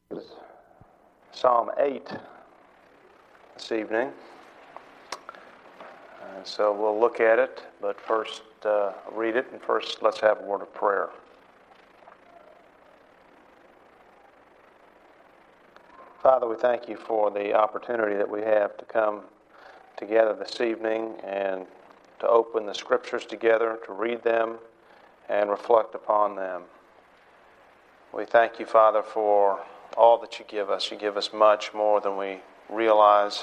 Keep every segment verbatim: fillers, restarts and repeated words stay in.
Psalm eight this evening. And so we'll look at it, but first uh, read it, and first let's have a word of prayer. Father, we thank you for the opportunity that we have to come together this evening and to open the Scriptures together, to read them and reflect upon them. We thank you, Father, for all that you give us. You give us much more than we realize.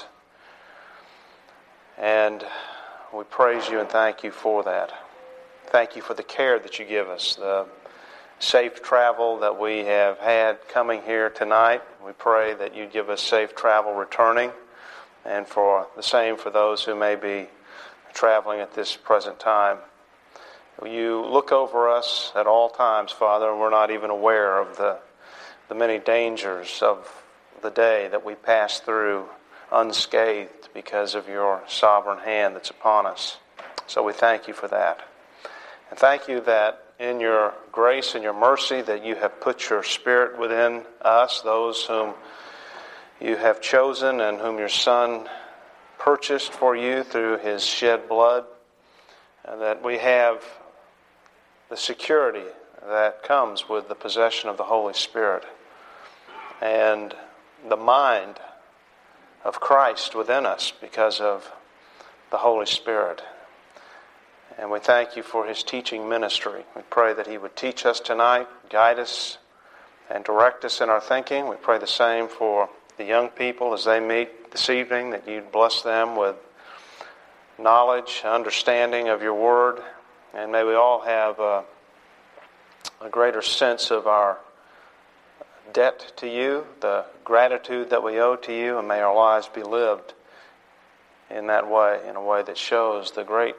And we praise you and thank you for that. Thank you for the care that you give us, the safe travel that we have had coming here tonight. We pray that you give us safe travel returning, and for the same for those who may be traveling at this present time. You look over us at all times, Father, and we're not even aware of the the many dangers of the day that we pass through unscathed because of your sovereign hand that's upon us. So we thank you for that. And thank you that in your grace and your mercy that you have put your Spirit within us, those whom you have chosen and whom your Son purchased for you through his shed blood, and that we have the security that comes with the possession of the Holy Spirit and the mind of Christ within us because of the Holy Spirit. And we thank you for his teaching ministry. We pray that he would teach us tonight, guide us, and direct us in our thinking. We pray the same for the young people as they meet this evening, that you'd bless them with knowledge, understanding of your word, and may we all have a, a greater sense of our debt to you, the gratitude that we owe to you, and may our lives be lived in that way, in a way that shows the great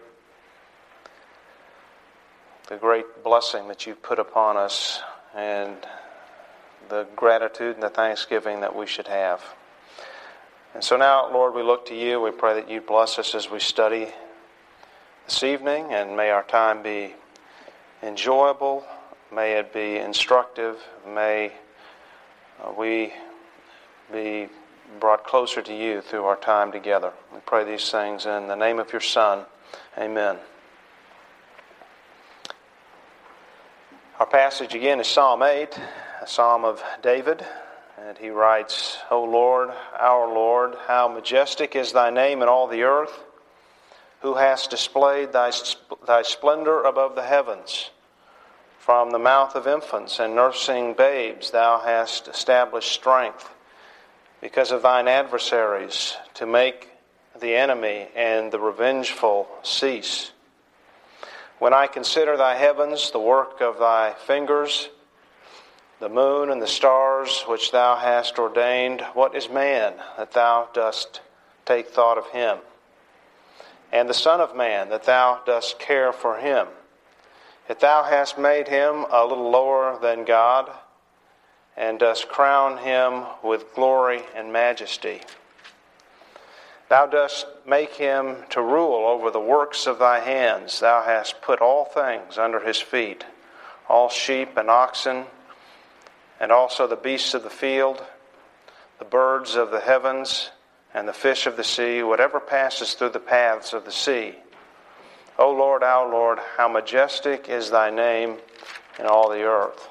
the great blessing that you've put upon us and the gratitude and the thanksgiving that we should have. And so now, Lord, we look to you. We pray that you bless us as we study this evening, and may our time be enjoyable. May it be instructive. May uh, we be brought closer to you through our time together. We pray these things in the name of your Son. Amen. Our passage again is Psalm eight, a psalm of David. And he writes, O Lord, our Lord, how majestic is thy name in all the earth, who hast displayed thy, thy splendor above the heavens. From the mouth of infants and nursing babes thou hast established strength, because of thine adversaries, to make the enemy and the revengeful cease. When I consider thy heavens, the work of thy fingers, the moon and the stars which thou hast ordained, what is man that thou dost take thought of him? And the Son of Man that thou dost care for him? Yet thou hast made him a little lower than God, and dost crown him with glory and majesty. Thou dost make him to rule over the works of thy hands. Thou hast put all things under his feet, all sheep and oxen, and also the beasts of the field, the birds of the heavens, and the fish of the sea, whatever passes through the paths of the sea. O Lord, our Lord, how majestic is thy name in all the earth.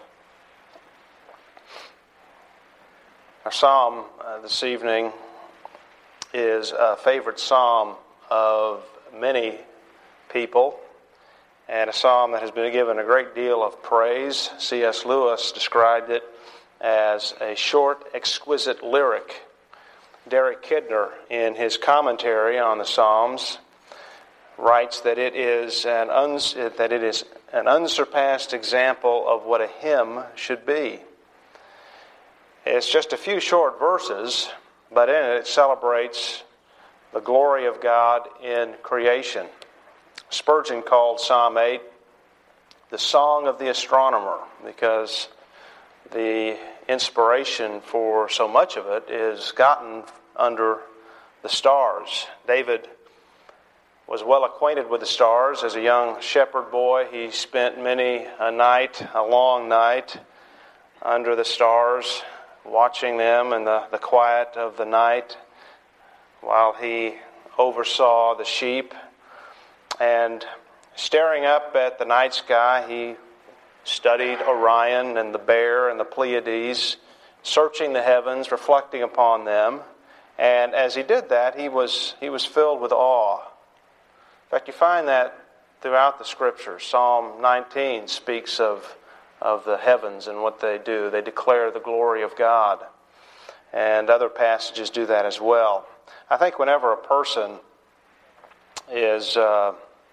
Our psalm uh, this evening is a favorite psalm of many people, and a psalm that has been given a great deal of praise. C S Lewis described it as a short, exquisite lyric. Derek Kidner, in his commentary on the Psalms, writes that it is an uns- that it is an unsurpassed example of what a hymn should be. It's just a few short verses, but in it it celebrates the glory of God in creation. Spurgeon called Psalm eight the song of the astronomer, because the inspiration for so much of it is gotten under the stars. David was well acquainted with the stars. As a young shepherd boy, he spent many a night, a long night, under the stars watching them in the, the quiet of the night while he oversaw the sheep. And staring up at the night sky, he studied Orion and the Bear and the Pleiades, searching the heavens, reflecting upon them. And as he did that, he was he was filled with awe. In fact, you find that throughout the Scriptures. Psalm nineteen speaks of, of the heavens and what they do. They declare the glory of God. And other passages do that as well. I think whenever a person is uh,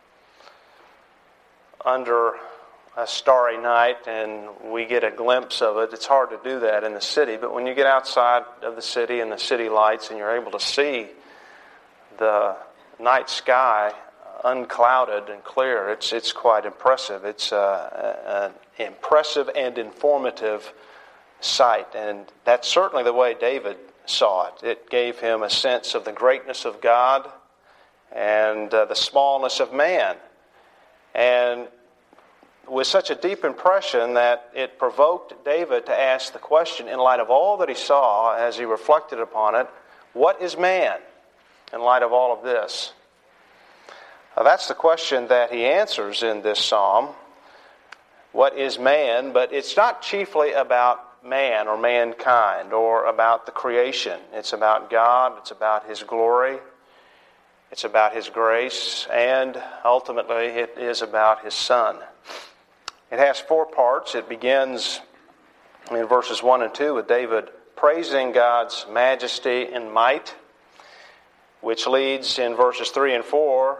under a starry night and we get a glimpse of it, it's hard to do that in the city. But when you get outside of the city and the city lights and you're able to see the night sky unclouded and clear, it's it's quite impressive. It's uh, an impressive and informative sight. And that's certainly the way David saw it. It gave him a sense of the greatness of God and uh, the smallness of man. And with such a deep impression that it provoked David to ask the question, in light of all that he saw as he reflected upon it, what is man in light of all of this? Now, that's the question that he answers in this psalm. What is man? But it's not chiefly about man or mankind or about the creation. It's about God. It's about His glory. It's about His grace. And ultimately, it is about His Son. It has four parts. It begins in verses one and two with David praising God's majesty and might, which leads in verses three and four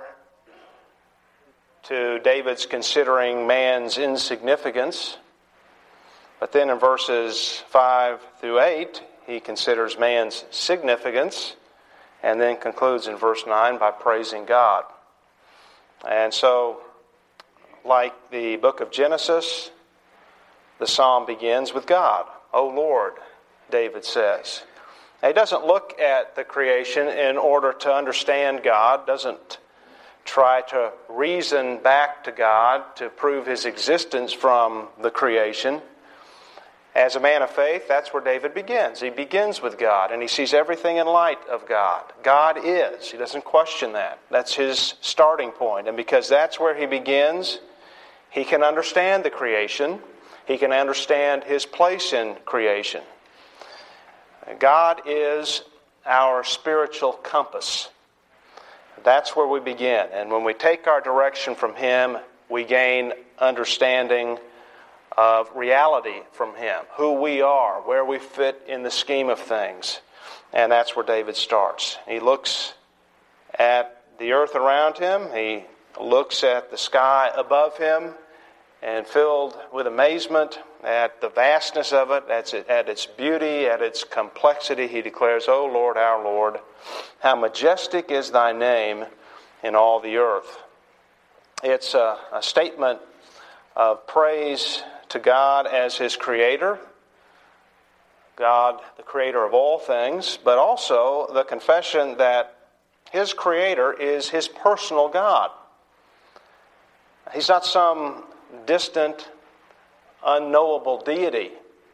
to David's considering man's insignificance. But then in verses five through eight, he considers man's significance, and then concludes in verse nine by praising God. And so, like the book of Genesis, the psalm begins with God. O Lord, David says. Now, he doesn't look at the creation in order to understand God, doesn't try to reason back to God to prove His existence from the creation. As a man of faith, that's where David begins. He begins with God, and he sees everything in light of God. God is. He doesn't question that. That's his starting point. And because that's where he begins, he can understand the creation. He can understand His place in creation. God is our spiritual compass. That's where we begin. And when we take our direction from Him, we gain understanding of reality from Him, who we are, where we fit in the scheme of things. And that's where David starts. He looks at the earth around him. He looks at the sky above him, and filled with amazement at the vastness of it, at its beauty, at its complexity, he declares, O Lord, our Lord, how majestic is Thy name in all the earth. It's a, a statement of praise to God as His Creator, God, the Creator of all things, but also the confession that His Creator is His personal God. He's not some distant, unknowable deity,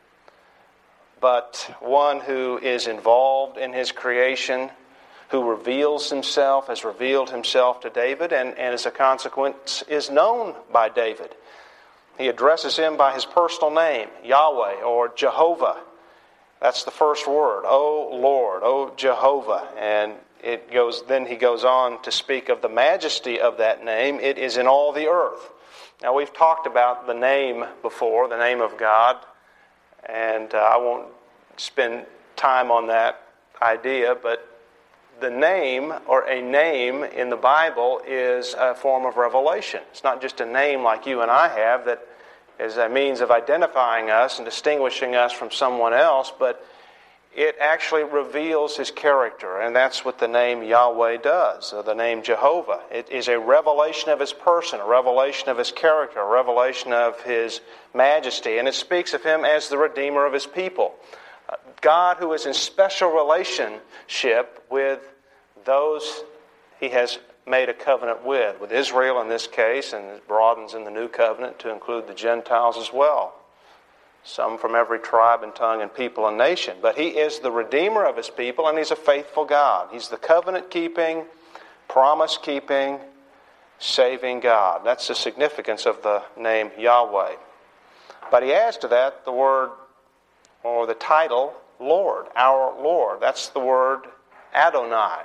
but one who is involved in His creation, who reveals Himself, has revealed Himself to David, and, and as a consequence is known by David. He addresses Him by His personal name, Yahweh or Jehovah. That's the first word, O Lord, O Jehovah. And it goes. Then he goes on to speak of the majesty of that name. It is in all the earth. Now, we've talked about the name before, the name of God, and uh, I won't spend time on that idea, but the name, or a name in the Bible, is a form of revelation. It's not just a name like you and I have that is a means of identifying us and distinguishing us from someone else, but it actually reveals His character, and that's what the name Yahweh does, or the name Jehovah. It is a revelation of His person, a revelation of His character, a revelation of His majesty, and it speaks of Him as the Redeemer of His people. God who is in special relationship with those He has made a covenant with, with Israel in this case, and it broadens in the New Covenant to include the Gentiles as well. some from every tribe and tongue and people and nation. But He is the Redeemer of His people, and He's a faithful God. He's the covenant-keeping, promise-keeping, saving God. That's the significance of the name Yahweh. But He adds to that the word, or the title, Lord, our Lord. That's the word Adonai.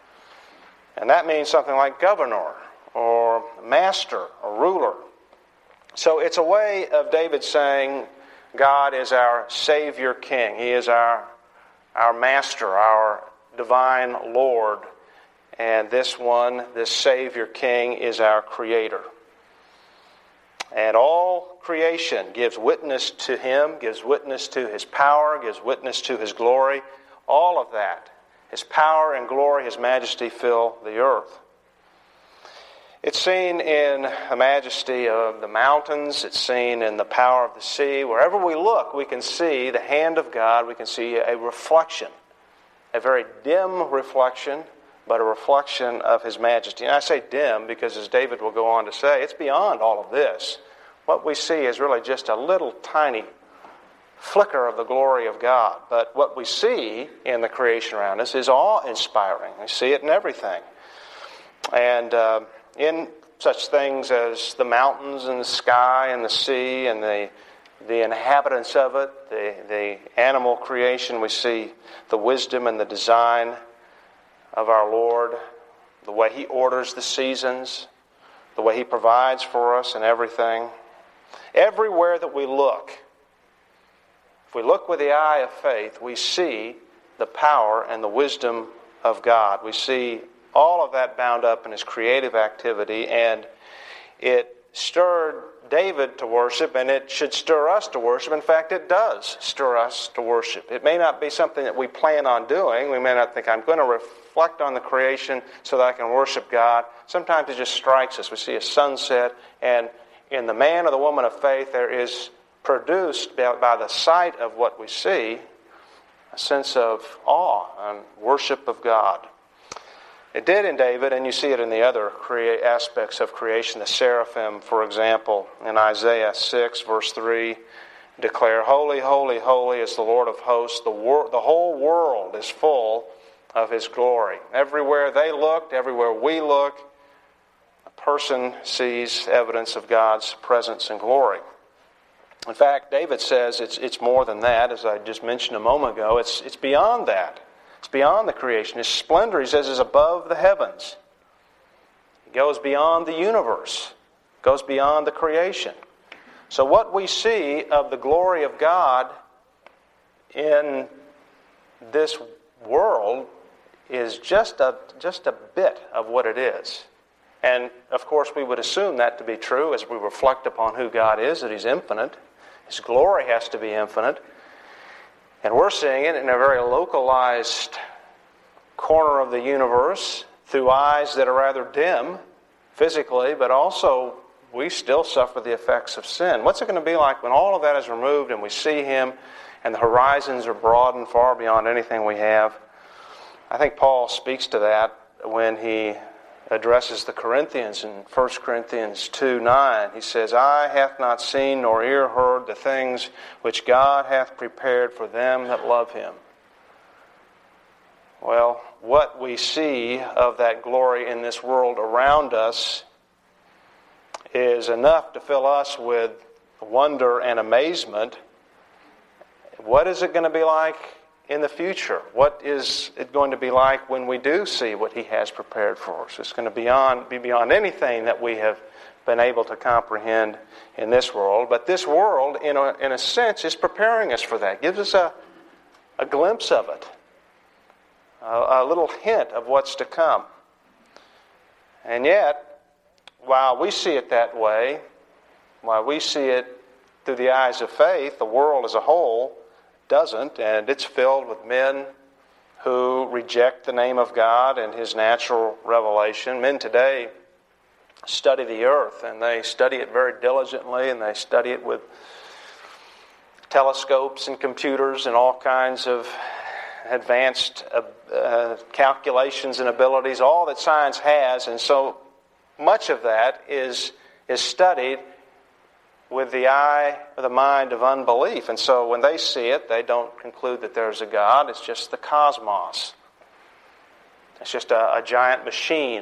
And that means something like governor, or master, or ruler. So it's a way of David saying God is our Savior King. He is our, our Master, our divine Lord. And this one, this Savior King, is our Creator. And all creation gives witness to Him, gives witness to His power, gives witness to His glory. All of that, His power and glory, His majesty fill the earth. It's seen in the majesty of the mountains. It's seen in the power of the sea. Wherever we look, we can see the hand of God. We can see a reflection, a very dim reflection, but a reflection of His majesty. And I say dim because, as David will go on to say, it's beyond all of this. What we see is really just a little tiny flicker of the glory of God. But what we see in the creation around us is awe-inspiring. We see it in everything. And uh, in such things as the mountains and the sky and the sea and the the inhabitants of it, the, the animal creation, we see the wisdom and the design of our Lord, the way He orders the seasons, the way He provides for us and everything. Everywhere that we look, if we look with the eye of faith, we see the power and the wisdom of God. We see all of that bound up in His creative activity, and it stirred David to worship, and it should stir us to worship. In fact, it does stir us to worship. It may not be something that we plan on doing. We may not think, I'm going to reflect on the creation so that I can worship God. Sometimes it just strikes us. We see a sunset, and in the man or the woman of faith, there is produced by the sight of what we see a sense of awe and worship of God. It did in David, and you see it in the other crea- aspects of creation. The seraphim, for example, in Isaiah six, verse three, declare, Holy, holy, holy is the Lord of hosts. The, wor- the whole world is full of His glory. Everywhere they looked, everywhere we look, a person sees evidence of God's presence and glory. In fact, David says it's it's more than that, as I just mentioned a moment ago. It's it's beyond that. It's beyond the creation. His splendor, he says, is above the heavens. It goes beyond the universe. It goes beyond the creation. So what we see of the glory of God in this world is just a just a bit of what it is. And, of course, we would assume that to be true as we reflect upon who God is, that He's infinite. His glory has to be infinite. And we're seeing it in a very localized corner of the universe through eyes that are rather dim physically, but also we still suffer the effects of sin. What's it going to be like when all of that is removed and we see Him and the horizons are broadened far beyond anything we have? I think Paul speaks to that when he addresses the Corinthians in First Corinthians two nine. He says, Eye hath not seen nor ear heard the things which God hath prepared for them that love Him. Well, what we see of that glory in this world around us is enough to fill us with wonder and amazement. What is it going to be like in the future? What is it going to be like when we do see what He has prepared for us? It's going to beyond, be beyond anything that we have been able to comprehend in this world. But this world, in a, in a sense, is preparing us for that. Gives us a, a glimpse of it. A, a little hint of what's to come. And yet, while we see it that way, while we see it through the eyes of faith, the world as a whole doesn't, and it's filled with men who reject the name of God and His natural revelation. Men today study the earth, and they study it very diligently, and they study it with telescopes and computers and all kinds of advanced uh, uh, calculations and abilities, all that science has. And so much of that is is studied with the eye or the mind of unbelief. And so when they see it, they don't conclude that there's a God. It's just the cosmos. It's just a, a giant machine.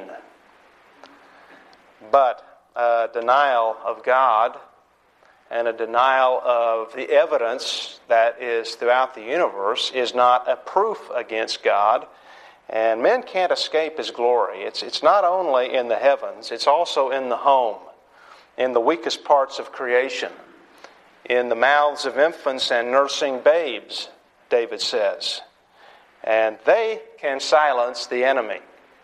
But a denial of God and a denial of the evidence that is throughout the universe is not a proof against God. And men can't escape His glory. It's, it's not only in the heavens, it's also in the home, in the weakest parts of creation, in the mouths of infants and nursing babes, David says. And they can silence the enemy.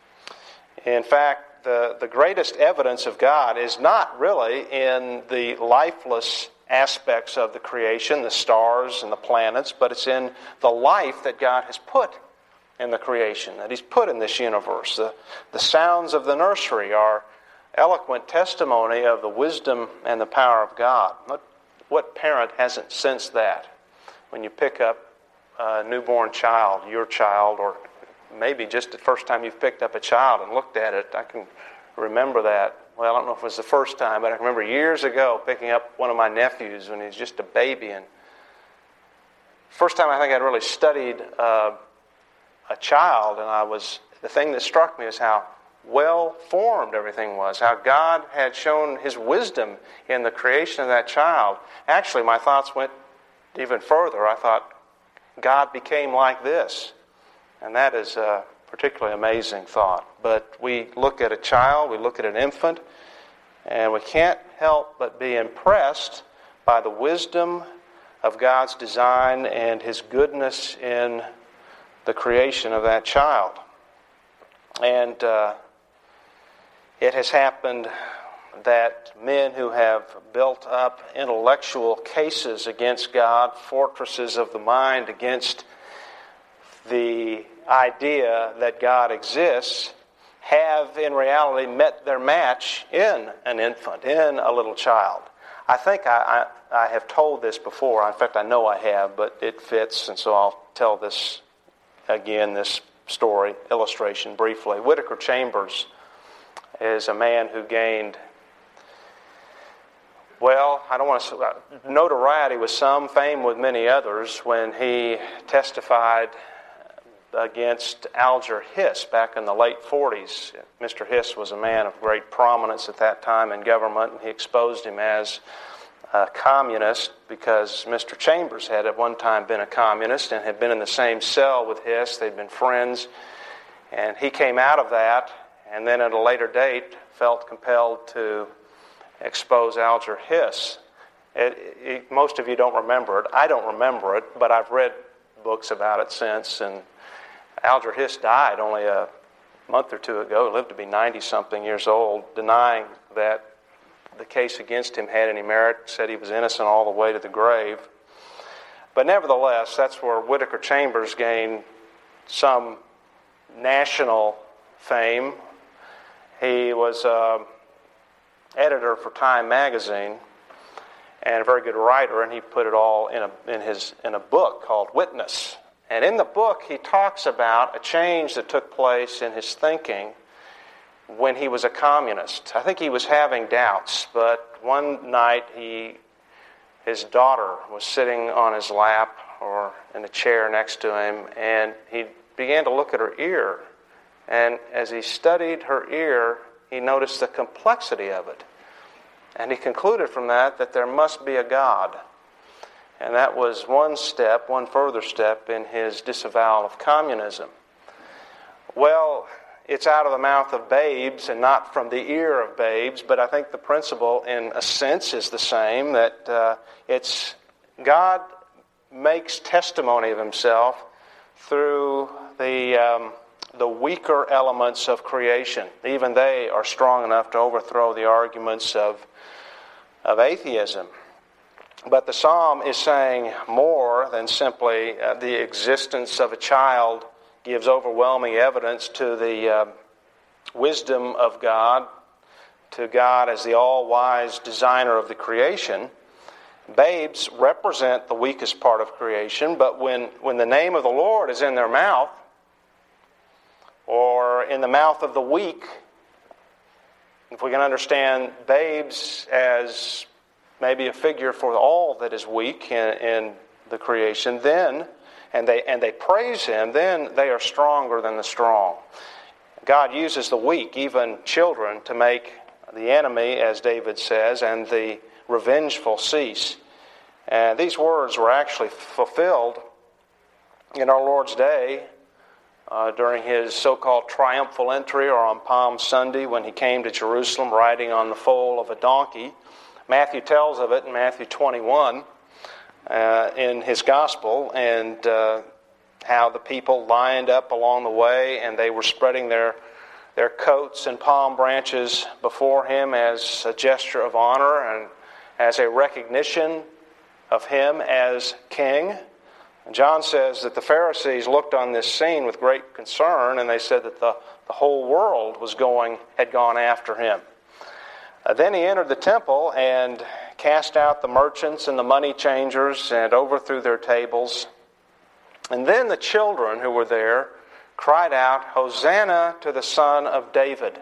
In fact, the, the greatest evidence of God is not really in the lifeless aspects of the creation, the stars and the planets, but it's in the life that God has put in the creation, that He's put in this universe. The, the sounds of the nursery are eloquent testimony of the wisdom and the power of God. What, what parent hasn't sensed that when you pick up a newborn child, your child, or maybe just the first time you've picked up a child and looked at it? I can remember that. Well, I don't know if it was the first time, but I can remember years ago picking up one of my nephews when he was just a baby. And first time I think I'd really studied uh, a child, and I was the thing that struck me is how well formed everything was, how God had shown His wisdom in the creation of that child. Actually, my thoughts went even further. I thought, God became like this. And that is a particularly amazing thought. But we look at a child, we look at an infant, and we can't help but be impressed by the wisdom of God's design and His goodness in the creation of that child. And uh, it has happened that men who have built up intellectual cases against God, fortresses of the mind against the idea that God exists, have in reality met their match in an infant, in a little child. I think I, I, I have told this before. In fact, I know I have, but it fits, and so I'll tell this again, this story, illustration briefly. Whittaker Chambers is a man who gained, well, I don't want to say, notoriety with some, fame with many others, when he testified against Alger Hiss back in the late forties. Mister Hiss was a man of great prominence at that time in government, and he exposed him as a communist because Mister Chambers had at one time been a communist and had been in the same cell with Hiss. They'd been friends, and he came out of that, and then at a later date felt compelled to expose Alger Hiss. It, it, most of you don't remember it. I don't remember it, but I've read books about it since, and Alger Hiss died only a month or two ago. He lived to be ninety-something years old, denying that the case against him had any merit, said he was innocent all the way to the grave. But nevertheless, that's where Whittaker Chambers gained some national fame. He was an editor for Time magazine and a very good writer, and he put it all in a in his in a book called Witness. And in the book, he talks about a change that took place in his thinking when he was a communist. I think he was having doubts, but one night he, his daughter was sitting on his lap or in a chair next to him, and he began to look at her ear. And as he studied her ear, he noticed the complexity of it. And he concluded from that that there must be a God. And that was one step, one further step in his disavowal of communism. Well, it's out of the mouth of babes and not from the ear of babes, but I think the principle in a sense is the same, that uh, it's God makes testimony of Himself through the um, the weaker elements of creation. Even they are strong enough to overthrow the arguments of of atheism. But the psalm is saying more than simply uh, the existence of a child gives overwhelming evidence to the uh, wisdom of God, to God as the all-wise designer of the creation. Babes represent the weakest part of creation, but when, when the name of the Lord is in their mouth, or in the mouth of the weak, if we can understand babes as maybe a figure for all that is weak in, in the creation, then, and they and they praise Him, then they are stronger than the strong. God uses the weak, even children, to make the enemy, as David says, and the revengeful cease. And these words were actually fulfilled in our Lord's day uh, during His so-called triumphal entry, or on Palm Sunday when He came to Jerusalem riding on the foal of a donkey. Matthew tells of it in Matthew twenty-one uh, in his Gospel, and uh, how the people lined up along the way, and they were spreading their their coats and palm branches before Him as a gesture of honor and as a recognition of Him as King. And John says that the Pharisees looked on this scene with great concern, and they said that the, the whole world was going had gone after Him. Uh, then He entered the temple and cast out the merchants and the money changers and overthrew their tables. And then the children who were there cried out, "Hosanna to the Son of David."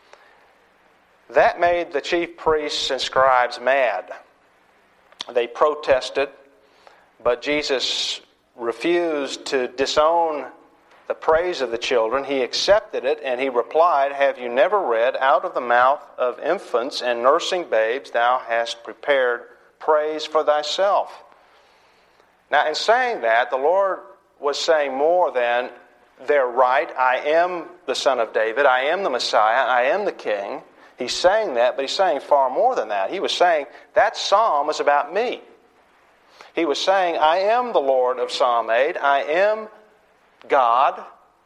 That made the chief priests and scribes mad. They protested, but Jesus refused to disown the praise of the children. He accepted it, and He replied, "Have you never read, out of the mouth of infants and nursing babes thou hast prepared praise for thyself?" Now, in saying that, the Lord was saying more than, "They're right, I am the Son of David, I am the Messiah, I am the King." He's saying that, but He's saying far more than that. He was saying, that psalm is about me. He was saying, I am the Lord of Psalm eight, I am God,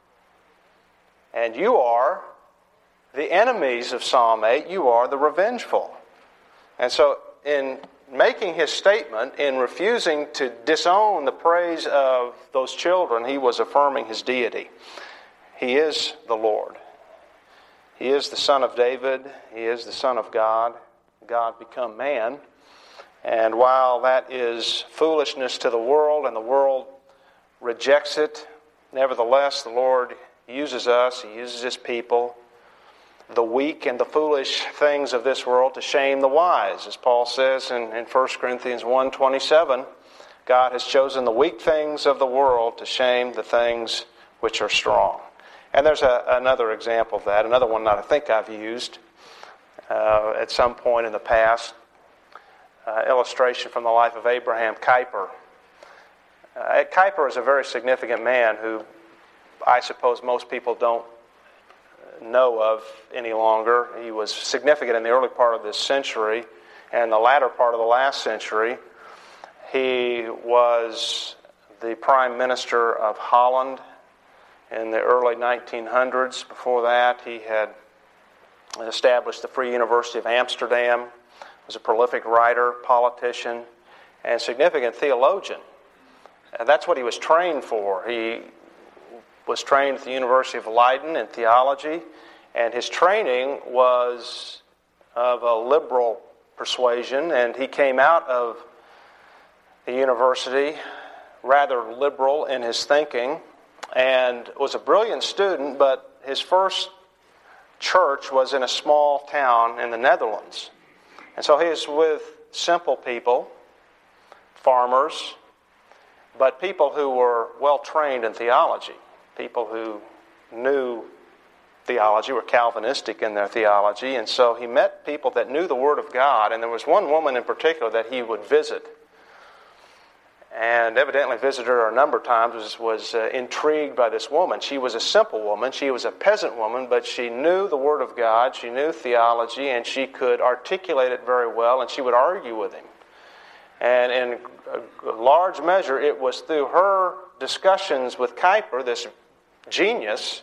and you are the enemies of Psalm eight, you are the revengeful. And so, in making His statement, in refusing to disown the praise of those children, He was affirming His deity. He is the Lord. He is the Son of David. He is the Son of God. God become man. And while that is foolishness to the world, and the world rejects it, nevertheless, the Lord uses us, He uses His people, the weak and the foolish things of this world, to shame the wise. As Paul says in, in First Corinthians one twenty-seven, God has chosen the weak things of the world to shame the things which are strong. And there's a, another example of that, another one that I think I've used uh, at some point in the past. Uh, illustration from the life of Abraham Kuyper. Uh, Kuyper is a very significant man who I suppose most people don't know of any longer. He was significant in the early part of this century and the latter part of the last century. He was the Prime Minister of Holland in the early nineteen hundreds. Before that, he had established the Free University of Amsterdam, was a prolific writer, politician, and significant theologian. And that's what he was trained for. He was trained at the University of Leiden in theology, and his training was of a liberal persuasion, and he came out of the university rather liberal in his thinking, and was a brilliant student, but his first church was in a small town in the Netherlands. And so he was with simple people, farmers, but people who were well trained in theology, people who knew theology, were Calvinistic in their theology. And so he met people that knew the Word of God, and there was one woman in particular that he would visit. And evidently visited her a number of times, was, was uh, intrigued by this woman. She was a simple woman, she was a peasant woman, but she knew the Word of God, she knew theology, and she could articulate it very well, and she would argue with him. And in a large measure, it was through her discussions with Kuyper, this genius.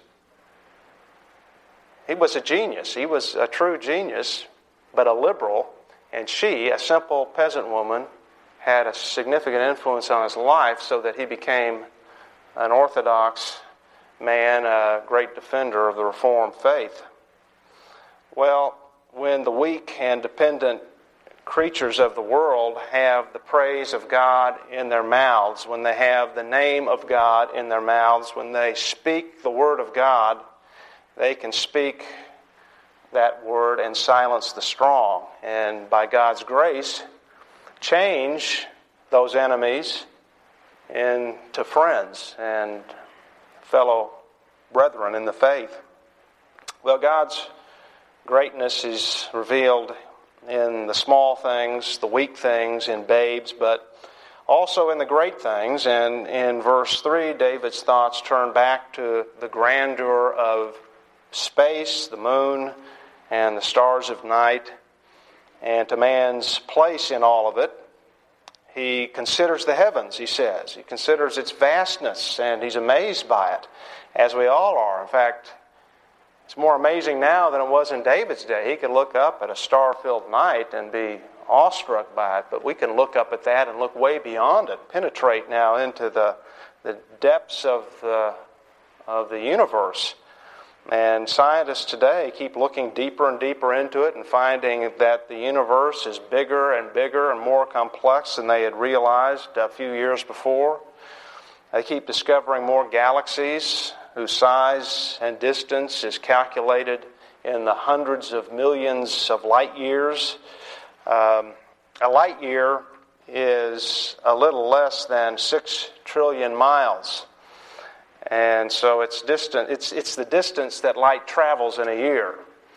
He was a genius. He was a true genius, but a liberal. And she, a simple peasant woman, had a significant influence on his life so that he became an Orthodox man, a great defender of the Reformed faith. Well, when the weak and dependent creatures of the world have the praise of God in their mouths, when they have the name of God in their mouths, when they speak the Word of God, they can speak that Word and silence the strong. And by God's grace, change those enemies into friends and fellow brethren in the faith. Well, God's greatness is revealed in the small things, the weak things, in babes, but also in the great things. And in verse three, David's thoughts turn back to the grandeur of space, the moon, and the stars of night, and to man's place in all of it. He considers the heavens, he says. He considers its vastness, and he's amazed by it, as we all are. In fact, it's more amazing now than it was in David's day. He could look up at a star-filled night and be awestruck by it, but we can look up at that and look way beyond it, penetrate now into the, the depths of the, of the universe. And scientists today keep looking deeper and deeper into it and finding that the universe is bigger and bigger and more complex than they had realized a few years before. They keep discovering more galaxies whose size and distance is calculated in the hundreds of millions of light years. Um, a light year is a little less than six trillion miles. And so it's distant. It's it's the distance that light travels in a year,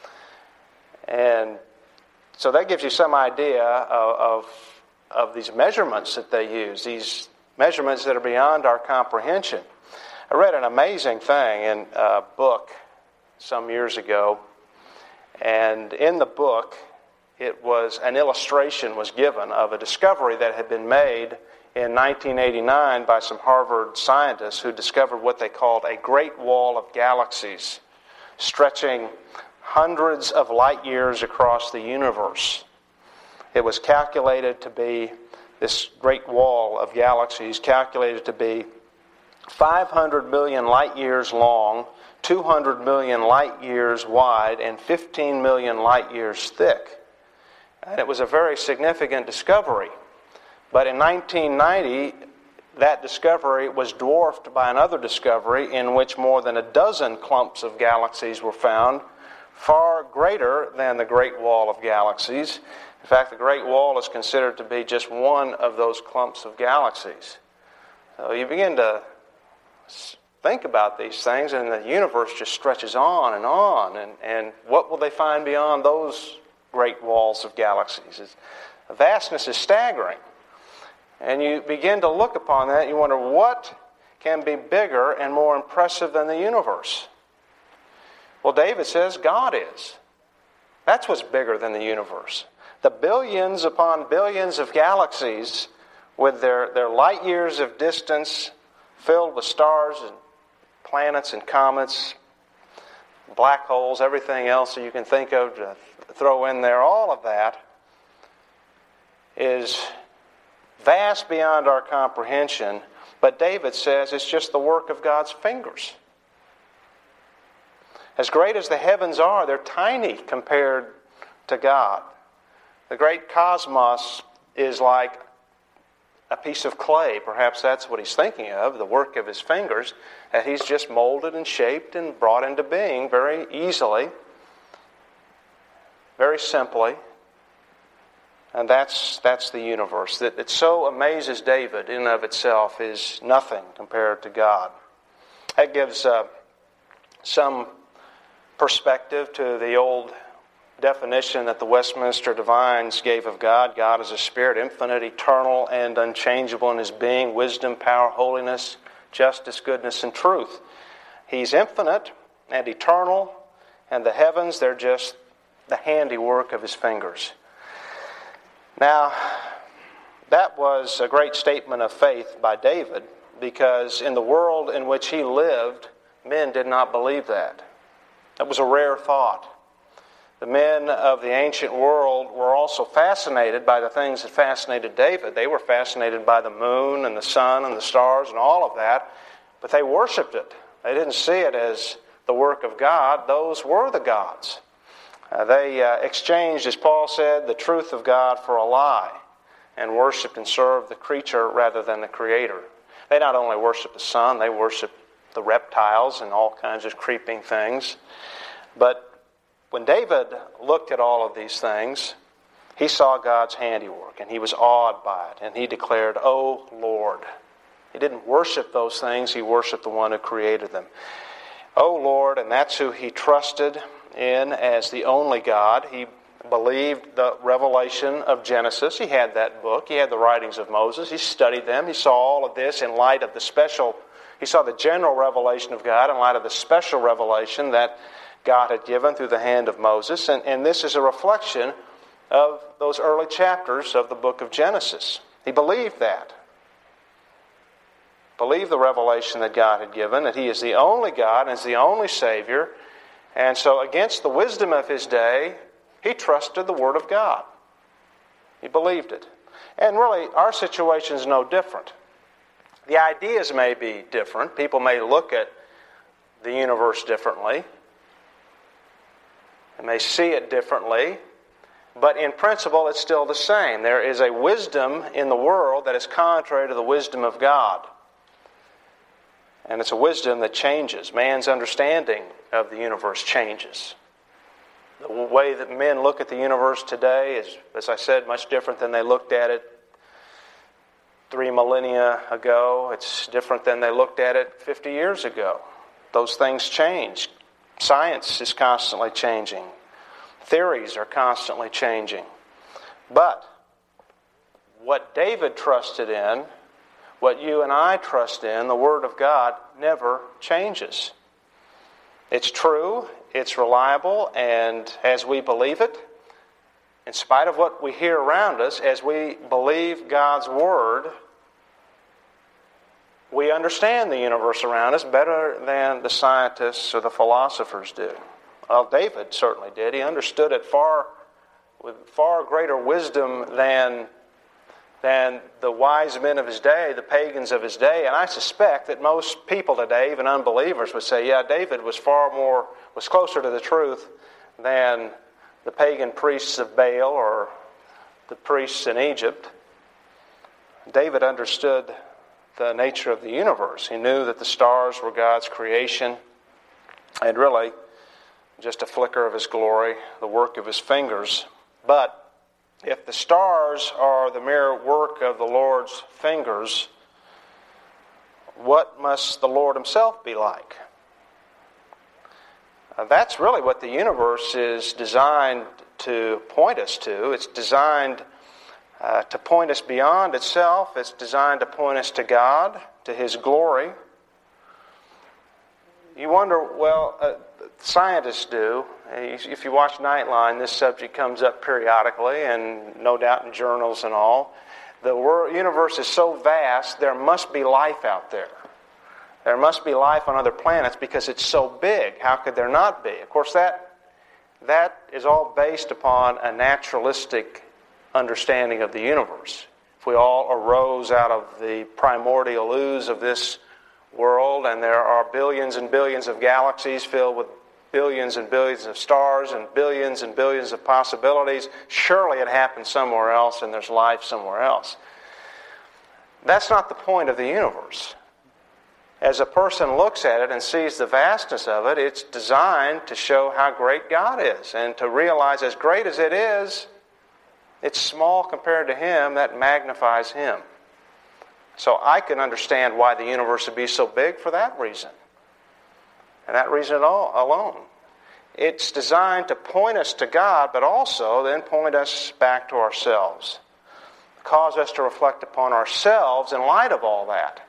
and so that gives you some idea of, of of these measurements that they use. These measurements that are beyond our comprehension. I read an amazing thing in a book some years ago, and in the book, it was an illustration was given of a discovery that had been made in nineteen eighty-nine by some Harvard scientists who discovered what they called a Great Wall of Galaxies, stretching hundreds of light years across the universe. It was calculated to be, this Great Wall of Galaxies, calculated to be five hundred million light years long, two hundred million light years wide, and fifteen million light years thick. And it was a very significant discovery. But in nineteen ninety, that discovery was dwarfed by another discovery in which more than a dozen clumps of galaxies were found, far greater than the Great Wall of Galaxies. In fact, the Great Wall is considered to be just one of those clumps of galaxies. So you begin to think about these things, and the universe just stretches on and on. And, and what will they find beyond those great walls of galaxies? It's, the vastness is staggering. And you begin to look upon that, and you wonder, what can be bigger and more impressive than the universe? Well, David says God is. That's what's bigger than the universe. The billions upon billions of galaxies with their, their light years of distance filled with stars and planets and comets, black holes, everything else that you can think of to throw in there, all of that is vast beyond our comprehension, but David says it's just the work of God's fingers. As great as the heavens are, they're tiny compared to God. The great cosmos is like a piece of clay. Perhaps that's what he's thinking of, the work of his fingers, that he's just molded and shaped and brought into being very easily, very simply. And that's that's the universe. That it so amazes David in and of itself is nothing compared to God. That gives uh, some perspective to the old definition that the Westminster Divines gave of God. God is a spirit, infinite, eternal, and unchangeable in his being, wisdom, power, holiness, justice, goodness, and truth. He's infinite and eternal, and the heavens, they're just the handiwork of his fingers. Now, that was a great statement of faith by David, because in the world in which he lived, men did not believe that. That was a rare thought. The men of the ancient world were also fascinated by the things that fascinated David. They were fascinated by the moon and the sun and the stars and all of that, but they worshipped it. They didn't see it as the work of God. Those were the gods. Uh, they uh, exchanged, as Paul said, the truth of God for a lie, and worshipped and served the creature rather than the Creator. They not only worshiped the sun, they worshiped the reptiles and all kinds of creeping things. But when David looked at all of these things, He saw God's handiwork, and he was awed by it, and he declared, "O Lord." He didn't worship those things, he worshiped the one who created them. "O Lord," and that's who he trusted in as the only God. He believed the revelation of Genesis. He had that book. He had the writings of Moses. He studied them. He saw all of this in light of the special, he saw the general revelation of God in light of the special revelation that God had given through the hand of Moses. And, and this is a reflection of those early chapters of the book of Genesis. He believed that. Believed the revelation that God had given, that he is the only God and is the only Savior. And so against the wisdom of his day, he trusted the Word of God. He believed it. And really, our situation is no different. The ideas may be different. People may look at the universe differently. They may see it differently. But in principle, it's still the same. There is a wisdom in the world that is contrary to the wisdom of God. And it's a wisdom that changes. Man's understanding of the universe changes. The way that men look at the universe today is, as I said, much different than they looked at it three millennia ago. It's different than they looked at it fifty years ago. Those things change. Science is constantly changing. Theories are constantly changing. But what David trusted in, what you and I trust in, the Word of God, never changes. It's true, it's reliable, and as we believe it, in spite of what we hear around us, as we believe God's Word, we understand the universe around us better than the scientists or the philosophers do. Well, David certainly did. He understood it far with far greater wisdom than than the wise men of his day, the pagans of his day. And I suspect that most people today, even unbelievers, would say, yeah, David was far more, was closer to the truth than the pagan priests of Baal or the priests in Egypt. David understood the nature of the universe. He knew that the stars were God's creation, and really just a flicker of his glory, the work of his fingers. But if the stars are the mere work of the Lord's fingers, what must the Lord himself be like? Uh, that's really what the universe is designed to point us to. It's designed uh, to point us beyond itself. It's designed to point us to God, to His glory. You wonder, well, uh, scientists do. If you watch Nightline, this subject comes up periodically, and no doubt in journals and all. The world, universe is so vast, there must be life out there. There must be life on other planets because it's so big. How could there not be? Of course, that that is all based upon a naturalistic understanding of the universe. If we all arose out of the primordial ooze of this world, and there are billions and billions of galaxies filled with billions and billions of stars and billions and billions of possibilities, surely it happened somewhere else and there's life somewhere else. That's not the point of the universe. As a person looks at it and sees the vastness of it, it's designed to show how great God is, and to realize as great as it is, it's small compared to Him. That magnifies Him. So I can understand why the universe would be so big for that reason. And that reason all, alone. It's designed to point us to God, but also then point us back to ourselves. Cause us to reflect upon ourselves in light of all that.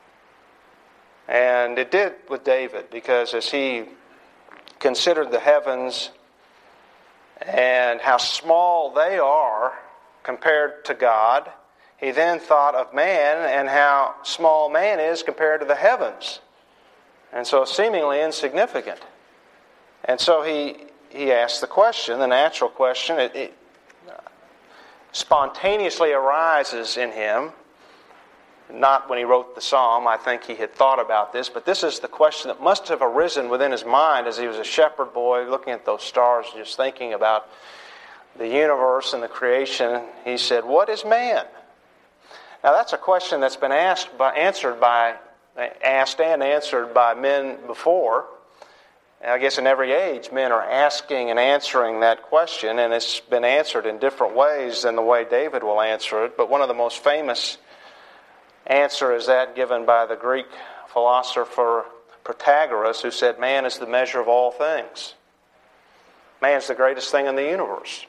And it did with David, because as he considered the heavens and how small they are compared to God, he then thought of man and how small man is compared to the heavens. And so seemingly insignificant. And so he he asked the question, the natural question, it, it spontaneously arises in him. Not when he wrote the psalm, I think he had thought about this, but this is the question that must have arisen within his mind as he was a shepherd boy looking at those stars, just thinking about the universe and the creation. He said, what is man? Now that's a question that's been asked by, answered by, asked and answered by men before. I guess in every age, men are asking and answering that question, and it's been answered in different ways than the way David will answer it. But one of the most famous answer is that given by the Greek philosopher Protagoras, who said, man is the measure of all things. Man is the greatest thing in the universe.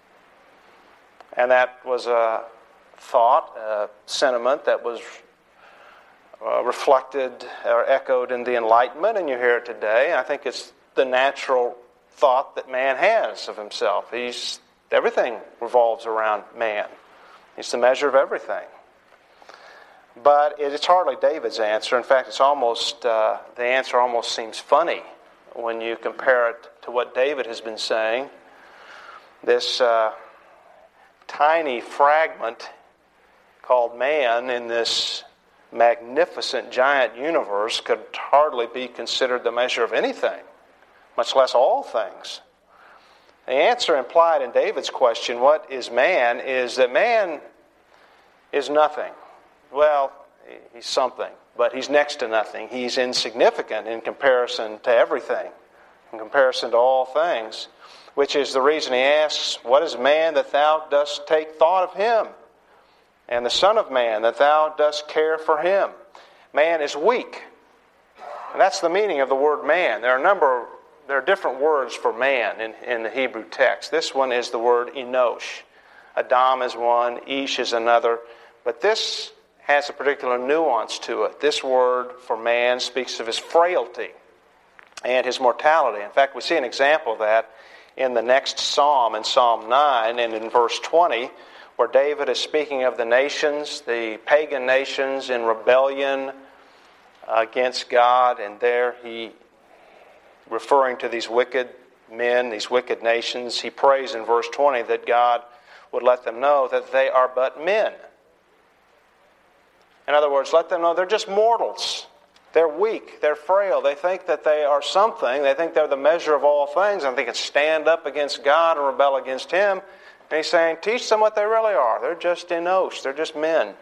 And that was a thought, a sentiment that was Uh, reflected or echoed in the Enlightenment, and you hear it today. I think it's the natural thought that man has of himself. He's everything revolves around man. He's the measure of everything. But it's hardly David's answer. In fact, it's almost uh, the answer almost seems funny when you compare it to what David has been saying. This uh, tiny fragment called man in this magnificent giant universe could hardly be considered the measure of anything, much less all things. The answer implied in David's question, what is man, is that man is nothing. Well, he's something, but he's next to nothing. He's insignificant in comparison to everything, in comparison to all things, which is the reason he asks, what is man that thou dost take thought of him? And the Son of Man, that thou dost care for him. Man is weak. And that's the meaning of the word man. There are a number, there are different words for man in, in the Hebrew text. This one is the word enosh. Adam is one, ish is another. But this has a particular nuance to it. This word for man speaks of his frailty and his mortality. In fact, we see an example of that in the next psalm, in Psalm nine, and in verse twenty, where David is speaking of the nations, the pagan nations in rebellion against God, and there he, referring to these wicked men, these wicked nations, he prays in verse twenty that God would let them know that they are but men. In other words, let them know they're just mortals. They're weak, they're frail, they think that they are something, they think they're the measure of all things, and they can stand up against God and rebel against Him. And he's saying, teach them what they really are. They're just enosh. They're just men.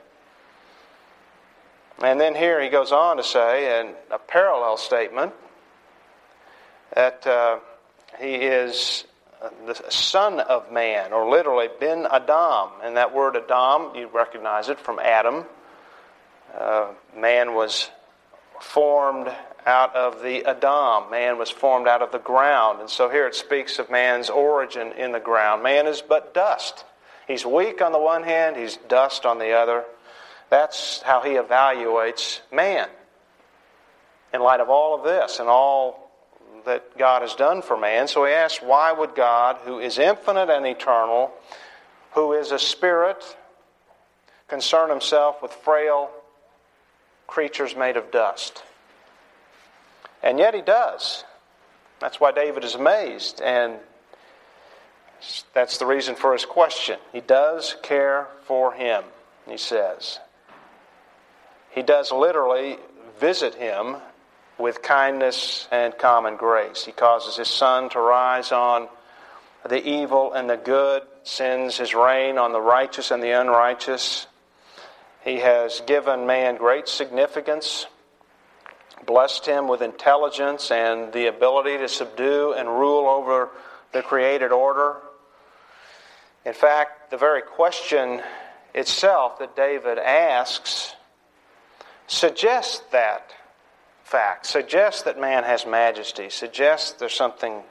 And then here he goes on to say, in a parallel statement, that uh, he is the son of man, or literally Ben Adam. And that word Adam, you recognize it from Adam. Uh, man was formed out of the Adam. Man was formed out of the ground. And so here it speaks of man's origin in the ground. Man is but dust. He's weak on the one hand, he's dust on the other. That's how he evaluates man in light of all of this and all that God has done for man. So he asks, why would God, who is infinite and eternal, who is a spirit, concern himself with frail creatures made of dust? And yet he does. That's why David is amazed. And that's the reason for his question. He does care for him, he says. He does literally visit him with kindness and common grace. He causes his sun to rise on the evil and the good, sends his rain on the righteous and the unrighteous. He has given man great significance, blessed him with intelligence and the ability to subdue and rule over the created order. In fact, the very question itself that David asks suggests that fact, suggests that man has majesty, suggests there's something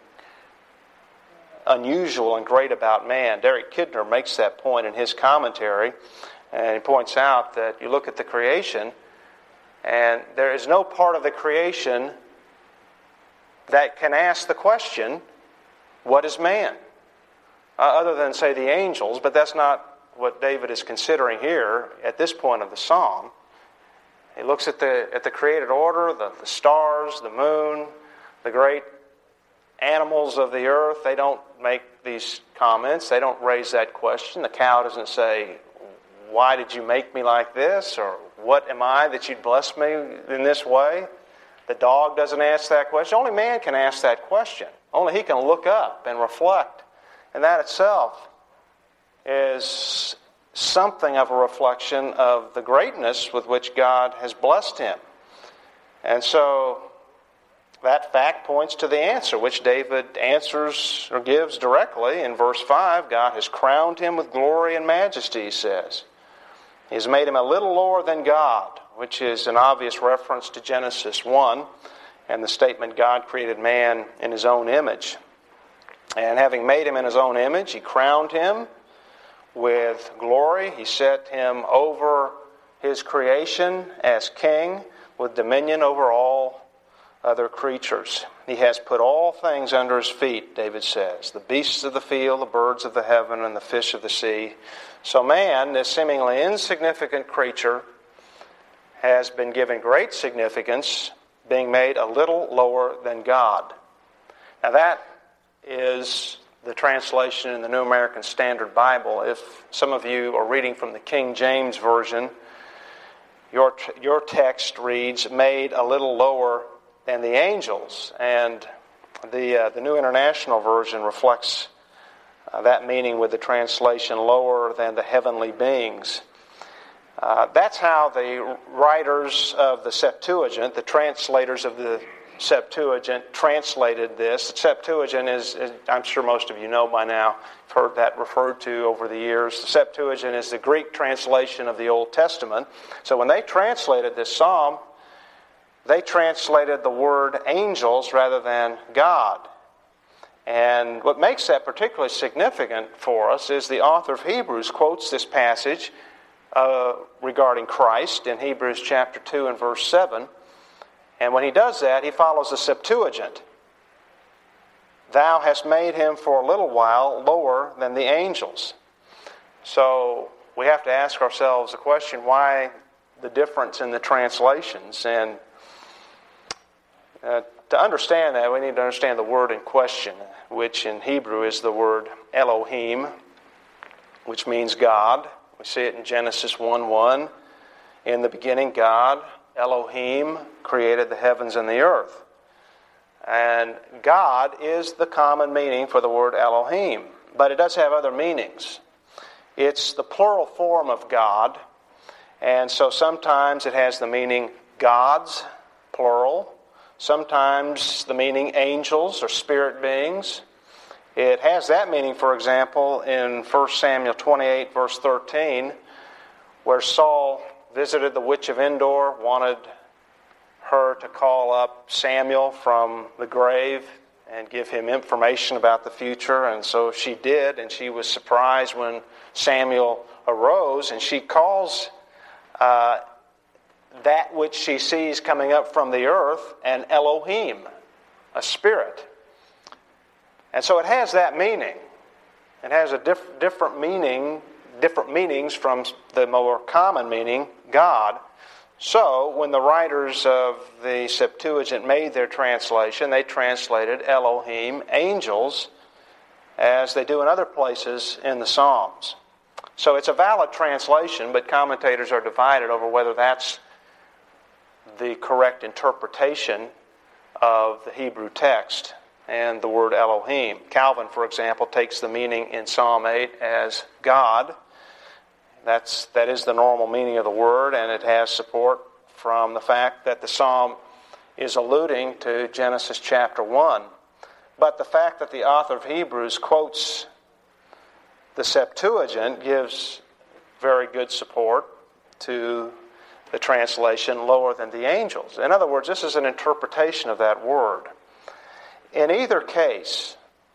unusual and great about man. Derek Kidner makes that point in his commentary, and he points out that you look at the creation, and there is no part of the creation that can ask the question, what is man? Uh, other than, say, the angels, but that's not what David is considering here at this point of the psalm. He looks at the at the created order, the, the stars, the moon, the great animals of the earth. They don't make these comments. They don't raise that question. The cow doesn't say, why did you make me like this? Or what am I that you'd bless me in this way? The dog doesn't ask that question. Only man can ask that question. Only he can look up and reflect. And that itself is something of a reflection of the greatness with which God has blessed him. And so that fact points to the answer, which David answers or gives directly in verse five. God has crowned him with glory and majesty, he says. He has made him a little lower than God, which is an obvious reference to Genesis one and the statement God created man in his own image. And having made him in his own image, he crowned him with glory. He set him over his creation as king with dominion over all other creatures. He has put all things under his feet, David says, the beasts of the field, the birds of the heaven, and the fish of the sea. So man, this seemingly insignificant creature, has been given great significance, being made a little lower than God. Now that is the translation in the New American Standard Bible. If some of you are reading from the King James Version, your your text reads, made a little lower than the angels. And the uh, the New International Version reflects uh, that meaning with the translation, lower than the heavenly beings. Uh, that's how the writers of the Septuagint, the translators of the Septuagint, translated this. The Septuagint is, is, I'm sure most of you know by now, I've heard that referred to over the years. The Septuagint is the Greek translation of the Old Testament. So when they translated this psalm, they translated the word angels rather than God. And what makes that particularly significant for us is the author of Hebrews quotes this passage uh, regarding Christ in Hebrews chapter two and verse seven. And when he does that, he follows the Septuagint. Thou hast made him for a little while lower than the angels. So we have to ask ourselves the question, why the difference in the translations? And uh, to understand that, we need to understand the word in question, which in Hebrew is the word Elohim, which means God. We see it in Genesis one one. In the beginning, God, Elohim, created the heavens and the earth. And God is the common meaning for the word Elohim, but it does have other meanings. It's the plural form of God, and so sometimes it has the meaning gods, plural. Sometimes the meaning angels or spirit beings. It has that meaning, for example, in First Samuel twenty-eight, verse thirteen, where Saul visited the witch of Endor, wanted her to call up Samuel from the grave and give him information about the future. And so she did, and she was surprised when Samuel arose, and she calls uh, that which she sees coming up from the earth an Elohim, a spirit. And so it has that meaning. It has a diff- different meaning, different meanings from the more common meaning, God. So when the writers of the Septuagint made their translation, they translated Elohim, angels, as they do in other places in the Psalms. So it's a valid translation, but commentators are divided over whether that's the correct interpretation of the Hebrew text and the word Elohim. Calvin, for example, takes the meaning in Psalm eight as God. That's, that is the normal meaning of the word, and it has support from the fact that the psalm is alluding to Genesis chapter one. But the fact that the author of Hebrews quotes the Septuagint gives very good support to the translation lower than the angels. In other words, this is an interpretation of that word. In either case,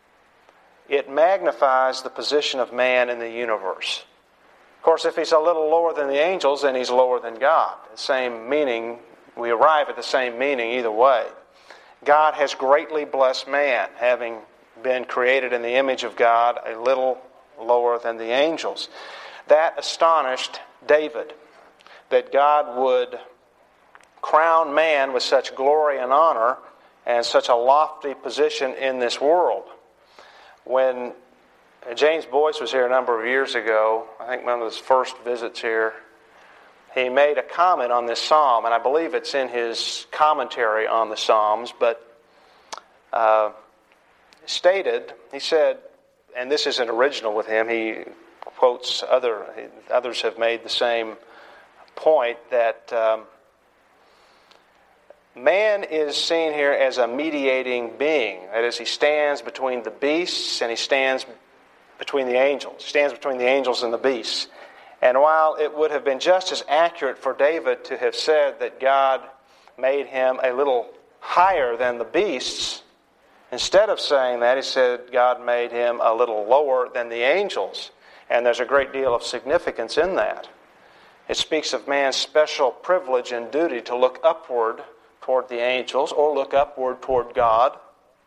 it magnifies the position of man in the universe. Of course, if he's a little lower than the angels, then he's lower than God. The same meaning, we arrive at the same meaning either way. God has greatly blessed man, having been created in the image of God, a little lower than the angels. That astonished David, that God would crown man with such glory and honor and such a lofty position in this world. When James Boyce was here a number of years ago, I think one of his first visits here, he made a comment on this psalm, and I believe it's in his commentary on the Psalms, but uh, stated, he said, and this isn't original with him, he quotes other, others have made the same point, that um, man is seen here as a mediating being. That is, he stands between the beasts and he stands between the angels. He stands between the angels and the beasts. And while it would have been just as accurate for David to have said that God made him a little higher than the beasts, instead of saying that, he said God made him a little lower than the angels. And there's a great deal of significance in that. It speaks of man's special privilege and duty to look upward toward the angels or look upward toward God.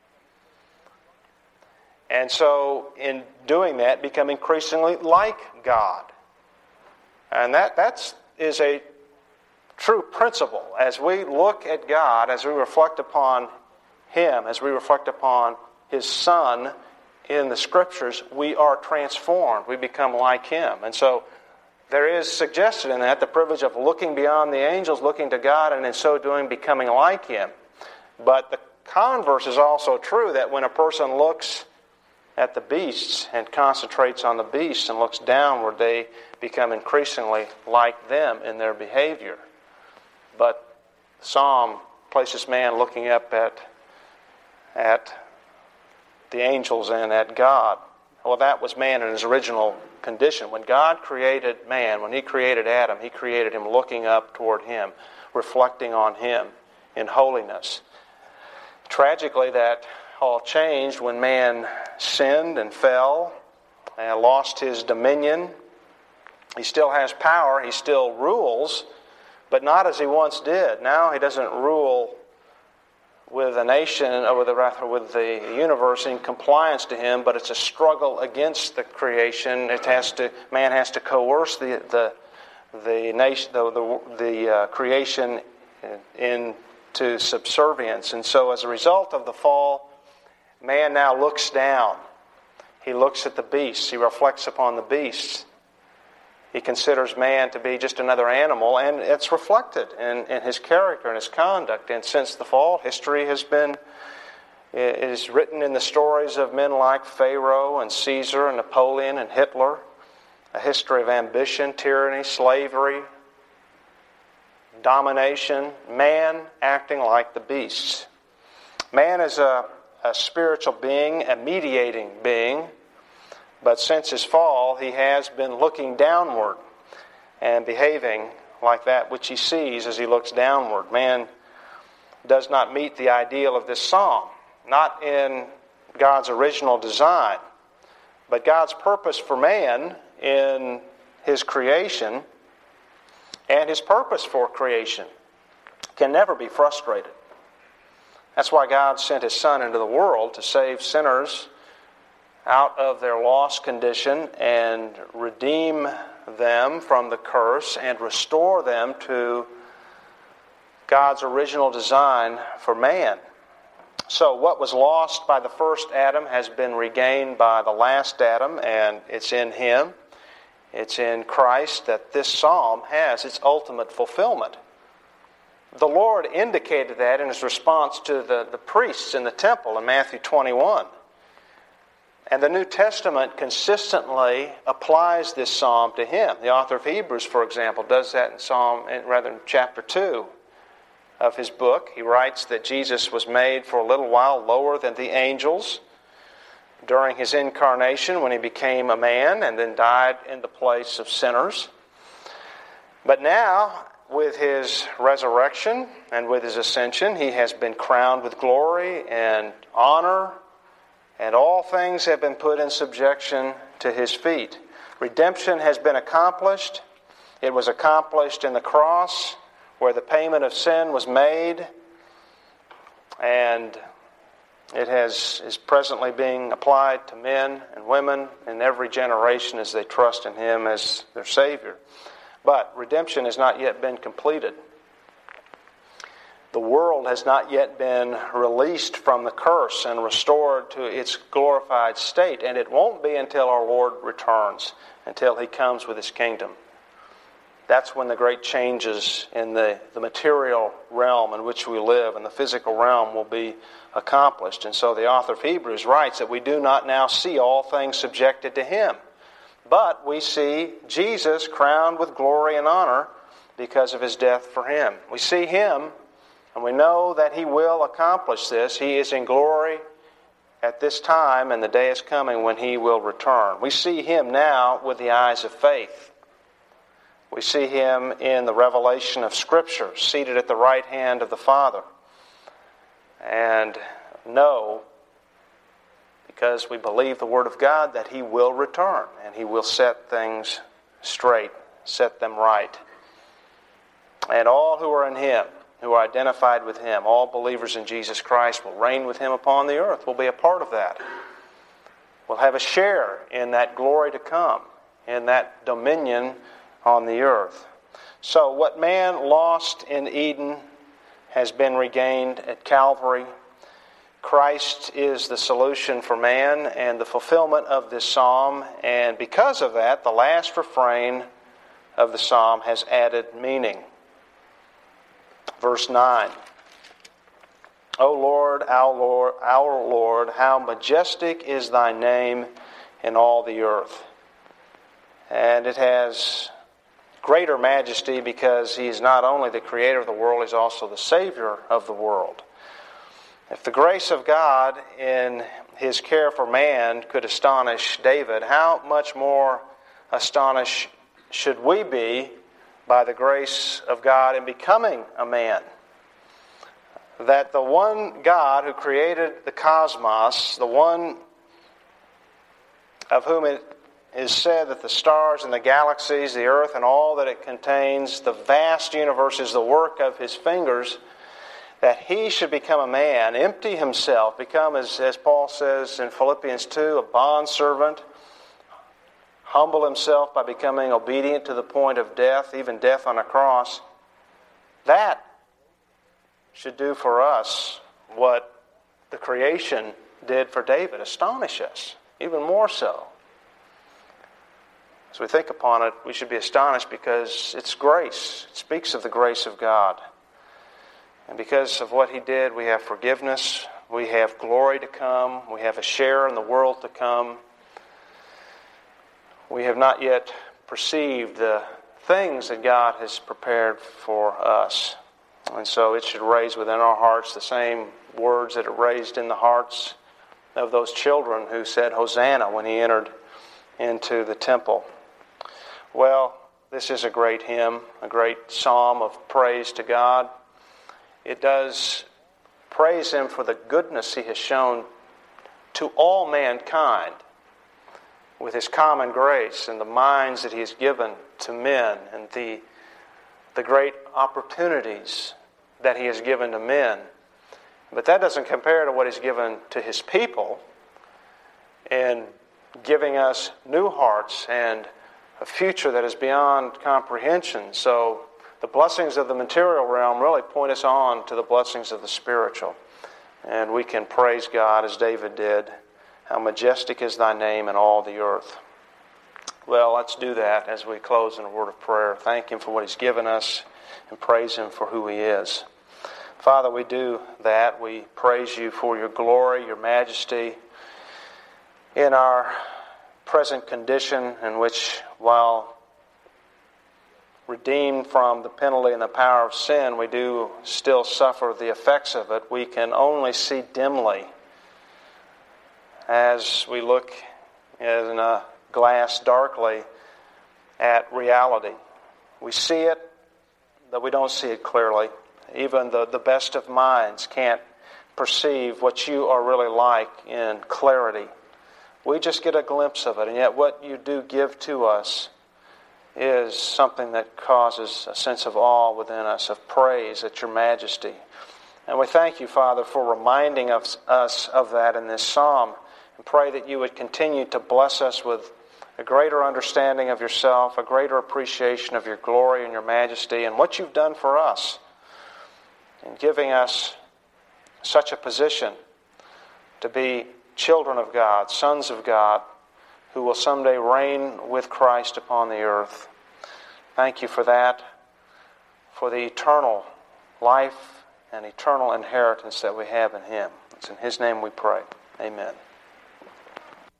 And so, in doing that, become increasingly like God. And that that's, is a true principle. As we look at God, as we reflect upon Him, as we reflect upon His Son in the Scriptures, we are transformed. We become like Him. And so, there is suggested in that the privilege of looking beyond the angels, looking to God, and in so doing, becoming like Him. But the converse is also true, that when a person looks at the beasts and concentrates on the beasts and looks downward, they become increasingly like them in their behavior. But the Psalm places man looking up at, at the angels and at God. Well, that was man in his original condition. When God created man, when He created Adam, He created him looking up toward Him, reflecting on Him in holiness. Tragically, that all changed when man sinned and fell and lost his dominion. He still has power, he still rules, but not as he once did. Now he doesn't rule with a nation, or with, rather with the universe in compliance to him, but it's a struggle against the creation. It has to, man has to coerce the the the nation, the the, the uh, creation into subservience. And so, as a result of the fall, man now looks down. He looks at the beasts. He reflects upon the beasts. He considers man to be just another animal, and it's reflected in, in his character and his conduct. And since the fall, history has been, it is written in the stories of men like Pharaoh and Caesar and Napoleon and Hitler, a history of ambition, tyranny, slavery, domination, man acting like the beasts. Man is a, a spiritual being, a mediating being. But since his fall, he has been looking downward and behaving like that which he sees as he looks downward. Man does not meet the ideal of this psalm, not in God's original design, but God's purpose for man in His creation and His purpose for creation can never be frustrated. That's why God sent His Son into the world to save sinners out of their lost condition and redeem them from the curse and restore them to God's original design for man. So what was lost by the first Adam has been regained by the last Adam, and it's in Him, it's in Christ that this psalm has its ultimate fulfillment. The Lord indicated that in His response to the, the priests in the temple in Matthew twenty-one. And the New Testament consistently applies this psalm to Him. The author of Hebrews, for example, does that in Psalm, rather in chapter two of his book. He writes that Jesus was made for a little while lower than the angels during His incarnation when He became a man and then died in the place of sinners. But now, with His resurrection and with His ascension, He has been crowned with glory and honor, and all things have been put in subjection to His feet. Redemption has been accomplished. It was accomplished in the cross, where the payment of sin was made, and it has is presently being applied to men and women in every generation as they trust in Him as their Savior. But redemption has not yet been completed. The world has not yet been released from the curse and restored to its glorified state, and it won't be until our Lord returns, until He comes with His kingdom. That's when the great changes in the, the material realm in which we live and the physical realm will be accomplished. And so the author of Hebrews writes that we do not now see all things subjected to Him, but we see Jesus crowned with glory and honor because of His death for Him. We see Him And we know that He will accomplish this. He is in glory at this time, and the day is coming when He will return. We see Him now with the eyes of faith. We see Him in the revelation of Scripture, seated at the right hand of the Father. And know, because we believe the Word of God, that He will return, and He will set things straight, set them right. And all who are in Him, who are identified with Him, all believers in Jesus Christ, will reign with Him upon the earth. We'll be a part of that. We'll have a share in that glory to come, in that dominion on the earth. So what man lost in Eden has been regained at Calvary. Christ is the solution for man and the fulfillment of this psalm. And because of that, the last refrain of the psalm has added meaning. Verse nine. O Lord, our Lord, our Lord, how majestic is Thy name in all the earth. And it has greater majesty because He is not only the creator of the world, He's also the Savior of the world. If the grace of God in His care for man could astonish David, how much more astonished should we be by the grace of God in becoming a man? That the one God who created the cosmos, the one of whom it is said that the stars and the galaxies, the earth and all that it contains, the vast universe is the work of His fingers, that He should become a man, empty Himself, become, as, as Paul says in Philippians two, a bondservant, humble Himself by becoming obedient to the point of death, even death on a cross. That should do for us what the creation did for David, astonish us, even more so. As we think upon it, we should be astonished because it's grace. It speaks of the grace of God. And because of what He did, we have forgiveness, we have glory to come, we have a share in the world to come. We have not yet perceived the things that God has prepared for us. And so it should raise within our hearts the same words that it raised in the hearts of those children who said Hosanna when He entered into the temple. Well, this is a great hymn, a great psalm of praise to God. It does praise Him for the goodness He has shown to all mankind with His common grace and the minds that He has given to men and the, the great opportunities that He has given to men. But that doesn't compare to what He's given to His people in giving us new hearts and a future that is beyond comprehension. So the blessings of the material realm really point us on to the blessings of the spiritual. And we can praise God as David did. How majestic is Thy name in all the earth. Well, let's do that as we close in a word of prayer. Thank Him for what He's given us and praise Him for who He is. Father, we do that. We praise You for Your glory, Your majesty in our present condition in which, while redeemed from the penalty and the power of sin, we do still suffer the effects of it. We can only see dimly as we look in a glass darkly at reality. We see it, but we don't see it clearly. Even the, the best of minds can't perceive what You are really like in clarity. We just get a glimpse of it, and yet what You do give to us is something that causes a sense of awe within us, of praise at Your majesty. And we thank You, Father, for reminding us, us of that in this psalm, and pray that You would continue to bless us with a greater understanding of Yourself, a greater appreciation of Your glory and Your majesty, and what You've done for us in giving us such a position to be children of God, sons of God, who will someday reign with Christ upon the earth. Thank You for that, for the eternal life and eternal inheritance that we have in Him. It's in His name we pray. Amen.